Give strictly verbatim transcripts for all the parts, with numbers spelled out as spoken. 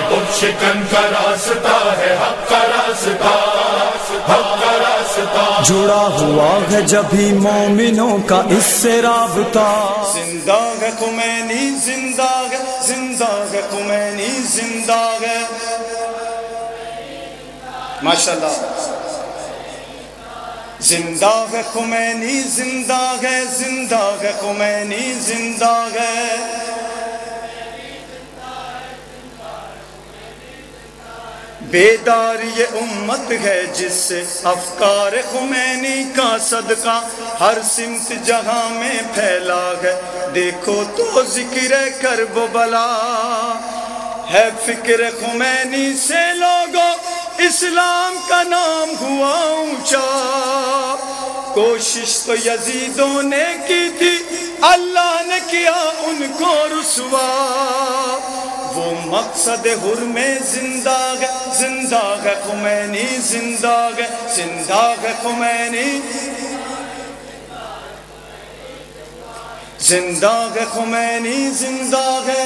بت شکن کا راستہ ہے حق کا راستہ، حق کا راستہ، جڑا ہوا ہے جبھی مومنوں کا اس سے رابطہ۔ زندہ ہے خمینی، زندہ ہے، زندہ ہے خمینی، زندہ ہے، ماشاءاللہ۔ زندہ ہے خمینی، زندہ ہے، زندہ ہے خمینی، زندہ ہے۔ بیدار یہ امت ہے جس سے افکار خمینی کا صدقہ ہر سمت جہاں میں پھیلا ہے، دیکھو تو ذکر کرب و بلا ہے فکر خمینی سے لوگوں اسلام کا نام ہوا اونچا۔ کوشش تو یزیدوں نے کی تھی، اللہ نے کیا ان کو رسوا۔ وہ مقصد حر میں زندہ ہے، زندہ ہے خمینی، زندہ ہے، زندہ ہے خمینی، زندہ ہے خمینی، زندہ ہے۔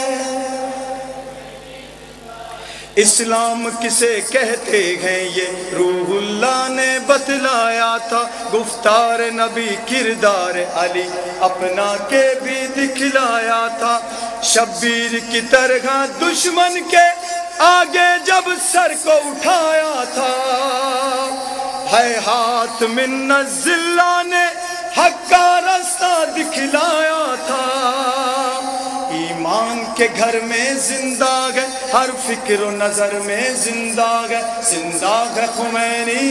اسلام کسے کہتے ہیں یہ روح اللہ نے بتلایا تھا، گفتار نبی کردار علی اپنا کے بھی دکھلایا تھا۔ شبیر کی طرح دشمن کے آگے جب سر کو اٹھایا تھا، ہے ہاتھ من الذلہ نے حق کا راستہ دکھلایا تھا۔ ایمان کے گھر میں زندہ ہے، ہر فکر و نظر میں زندہ ہے، زندہ ہے خمینی،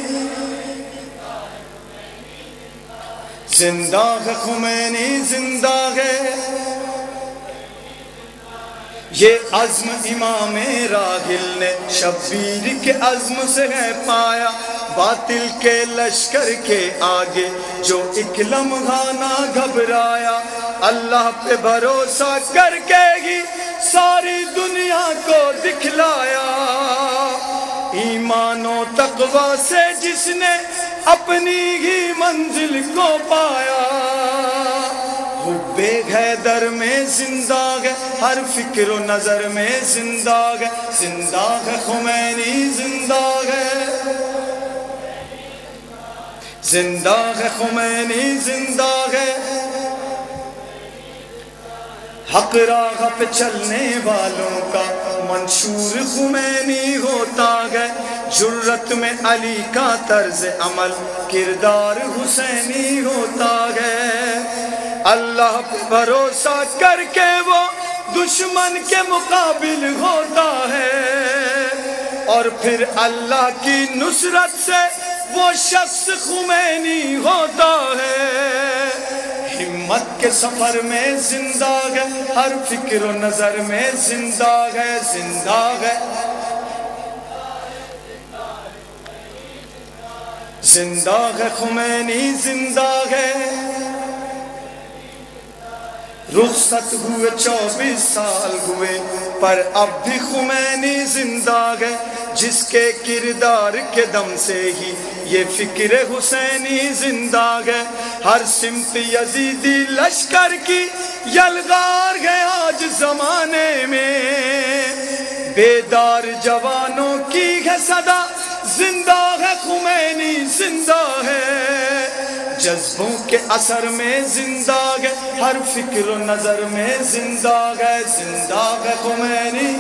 زندہ ہے خمینی، زندہ ہے۔ یہ عزم امام راحل نے شبیر کے عزم سے ہے پایا، باطل کے لشکر کے آگے جو ایک لمحہ نہ گھبرایا، اللہ پہ بھروسہ کر کے ہی ساری دنیا کو دکھلایا۔ ایمان و تقوی سے جس نے اپنی ہی منزل کو پایا، حب حیدر میں زندہ ہے، ہر فکر و نظر میں زندہ ہے، زندہ ہے خمینی، زندہ ہے، زندہ ہے خمینی، زندہ ہے۔ حق راہ پہ چلنے والوں کا منشور خمینی ہوتا ہے، جرت میں علی کا طرز عمل کردار حسینی ہوتا ہے۔ اللہ پہ بھروسہ کر کے وہ دشمن کے مقابل ہوتا ہے، اور پھر اللہ کی نصرت سے وہ شخص خمینی ہوتا ہے۔ ہمت کے سفر میں زندہ ہے، ہر فکر و نظر میں زندہ ہے، زندہ ہے، زندہ ہے خمینی، زندہ ہے۔ رخصت ہوئے چوبیس سال ہوئے پر اب بھی خمینی زندہ ہے، جس کے کردار کے دم سے ہی یہ فکر حسینی زندہ ہے۔ ہر سمت یزیدی لشکر کی یلغار ہے آج زمانے میں، بیدار جوانوں کی ہے صدا، زندہ ہے خمینی، زندہ ہے۔ جذبوں کے اثر میں زندہ ہے، ہر فکر و نظر میں زندہ ہے، زندہ ہے خمینی،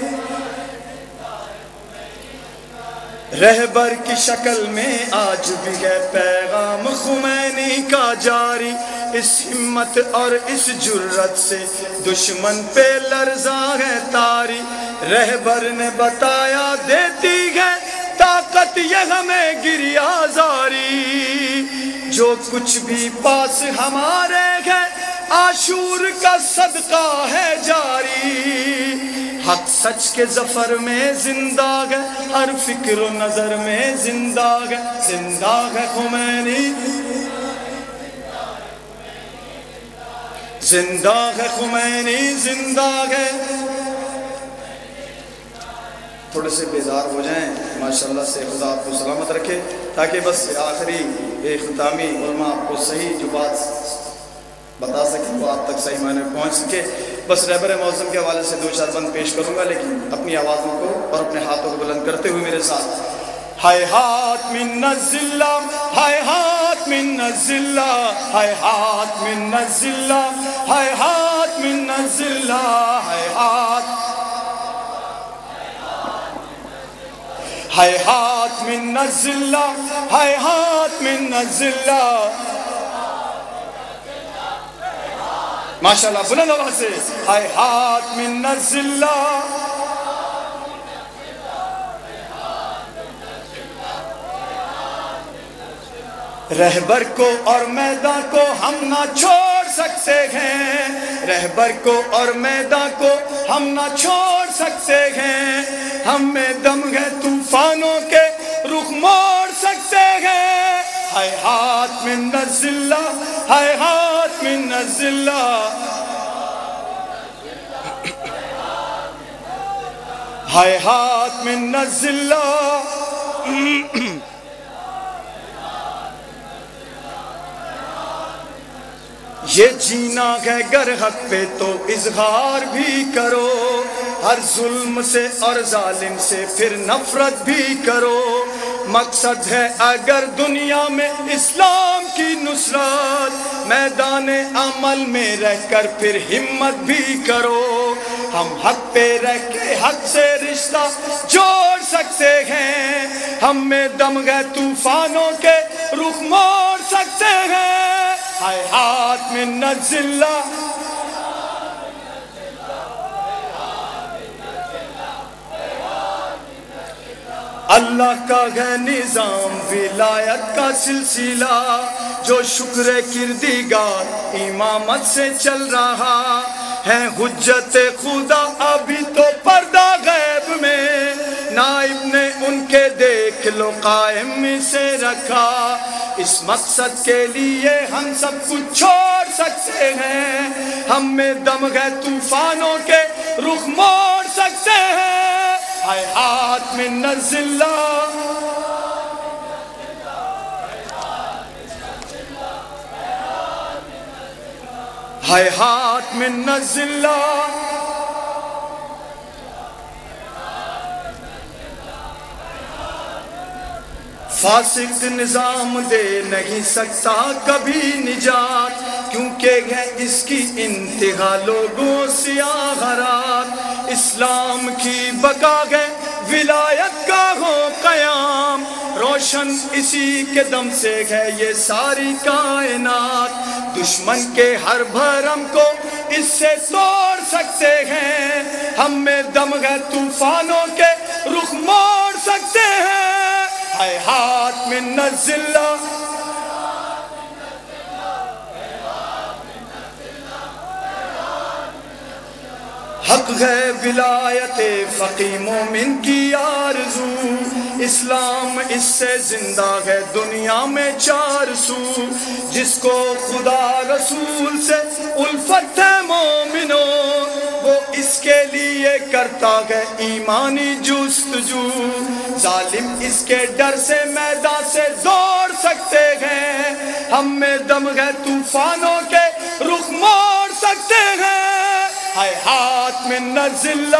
رہبر کی شکل میں آج بھی ہے پیغام خمینی کا جاری۔ اس ہمت اور اس جرت سے دشمن پہ لرزا ہے تاری، رہبر نے بتایا دیتی ہے طاقت یہ ہمیں گریہ زاری، جو کچھ بھی پاس ہمارے ہے عاشور کا صدقہ ہے جاری۔ حق سچ کے ظفر میں زندہ ہے، ہر فکر و نظر میں زندہ ہے، زندہ ہے خمینی، زندہ ہے خمینی، زندہ ہے۔ تھوڑے سے بیدار ہو جائیں ماشاءاللہ سے، خدا آپ کو سلامت رکھے، تاکہ بس آخری اختتامی علماء آپ کو صحیح جو بات بتا سکیں وہ آپ تک صحیح معنی میں پہنچ سکے۔ بس رہبر معظم کے حوالے سے دو چار بند پیش کروں گا، لیکن اپنی آوازوں کو اور اپنے ہاتھوں کو بلند کرتے ہوئے میرے ساتھ ہائے ہاتھ من الذلہ، ہائے ہاتھ من الذلہ، ہائے ہاتھ من الذلہ، ہائے ہاتھ من الذلہ، ہائے ہاتھ ہائے ہاتھ من الذلہ، ہائے ہاتھ من الذلہ۔ ماشاءاللہ بلند آواز سے ہائے ہاتھ من الذلہ۔ رہبر کو اور میدان کو ہم نہ چھوڑ سکتے ہیں، رہبر کو اور میدان کو ہم نہ چھوڑ سکتے ہیں، ہم میں دم ہے طوفانوں کے رخ موڑ سکتے ہیں۔ ہائے ہاتھ من الذلہ، ہائے ہاتھ من الذلہ۔ ہائے ہاتھ من الذلہ۔ یہ جینا ہے گر حق پہ تو اظہار بھی کرو، ہر ظلم سے اور ظالم سے پھر نفرت بھی کرو، مقصد ہے اگر دنیا میں اسلام کی نصرت، میدان عمل میں رہ کر پھر ہمت بھی کرو، ہم حق پہ رہ کے حق سے رشتہ جوڑ سکتے ہیں، ہم میں دم ہے طوفانوں کے رخ موڑ سکتے ہیں۔ ہائے ہاتھ من الذلہ۔ اللہ کا ہے نظام ولایت کا سلسلہ، جو شکر کردگار امامت سے چل رہا ہے، حجت خدا ابھی تو پردہ غیب میں، نائب نے ان کے دیکھ لو قائم سے رکھا، اس مقصد کے لیے ہم سب کچھ چھوڑ سکتے ہیں، ہم میں دم ہے طوفانوں کے رخ موڑ سکتے ہیں۔ ہائے ہاتھ من الذلہ۔ ہائے ہاتھ من الذلہ۔ فاسق نظام دے نہیں سکتا کبھی نجات، کیونکہ ہے اس کی انتہا لوگوں سیاہ رات، اسلام کی بقا ہے ولایت کا ہو قیام، روشن اسی کے دم سے ہے یہ ساری کائنات، دشمن کے ہر بھرم کو اس سے توڑ سکتے ہیں، ہم میں دم ہے طوفانوں کے رخ موڑ سکتے ہیں۔ ہائے ہاتھ من الذلہ۔ حق ہے ولایت فقی مومن کی آرزو، اسلام اس سے زندہ ہے دنیا میں چار سو، جس کو خدا رسول سے الفت ہے مومنو، وہ اس کے لیے کرتا ہے ایمانی جستجو، ظالم اس کے ڈر سے میدان سے دوڑ سکتے ہیں، ہم میں دم ہے طوفانوں کے رخ موڑ سکتے ہیں۔ ہائے ہاتھ من الذلہ۔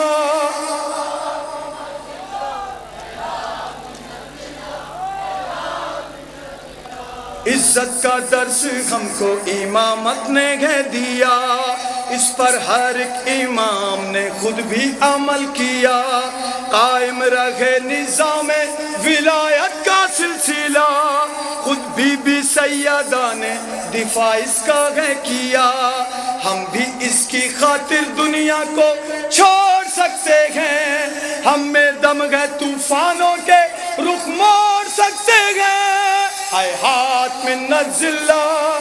عزت کا درس ہم کو امامت نے ہے دیا، اس پر ہر ایک امام نے خود بھی عمل کیا، قائم رہے نظام ولایت کا سلسلہ، خود بی بی سیدہ نے دفاع اس کا ہے کیا، ہم بھی اس کی خاطر دنیا کو چھوڑ سکتے ہیں، ہم میں دم ہے طوفانوں کے رخ موڑ سکتے ہیں۔ ہائے ہاتھ من الذلہ۔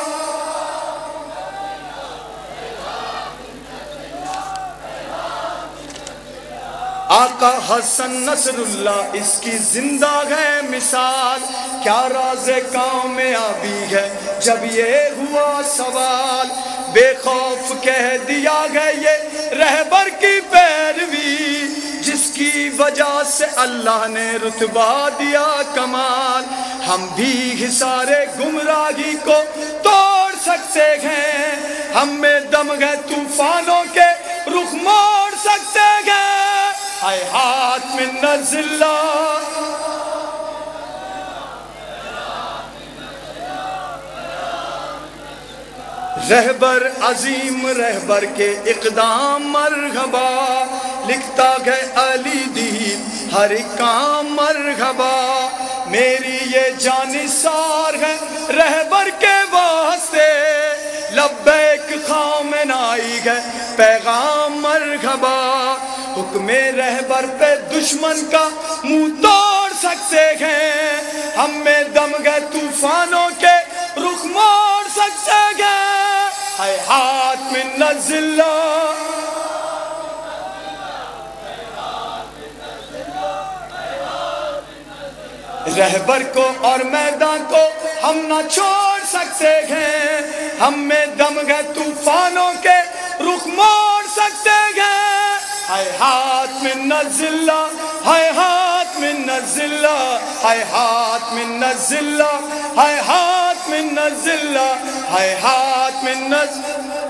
آقا حسن نصر اللہ اس کی زندہ ہے مثال، کیا راز کامیابی ہے جب یہ ہوا سوال، بے خوف کہہ دیا ہے یہ رہبر کی پیروی، جس کی وجہ سے اللہ نے رتبہ دیا کمال، ہم بھی حصار گمراہی کو توڑ سکتے ہیں، ہم میں دم ہے طوفانوں کے رخ موڑ سکتے ہیں، ہائے ہاتھ میں نزلہ رہبر عظیم رہبر کے اقدام مرحبا، لکھتا ہے علی دید ہر ایک کام مرحبا، میری یہ جانثار ہے رہبر کے واسطے، لبیک خامنائی ہے پیغام مرحبا، حکم رہبر پہ دشمن کا منہ توڑ سکتے ہیں، ہم میں دم گئے طوفانوں کے رخ موڑ سکتے ہیں، ہائے ہاتھ میں نزلہ رہبر کو اور میدان کو ہم نہ چھوڑ سکتے ہیں، ہم میں دم گئے طوفانوں کے رخ موڑ سکتے ہیں، ہائے ہاتھ میں نزلہ ہائے ہاتھ میں نزلہ ہائے ہاتھ میں نزلہ ہائے ہاتھ میں نزلہ ہائے ہاتھ میں نزلہ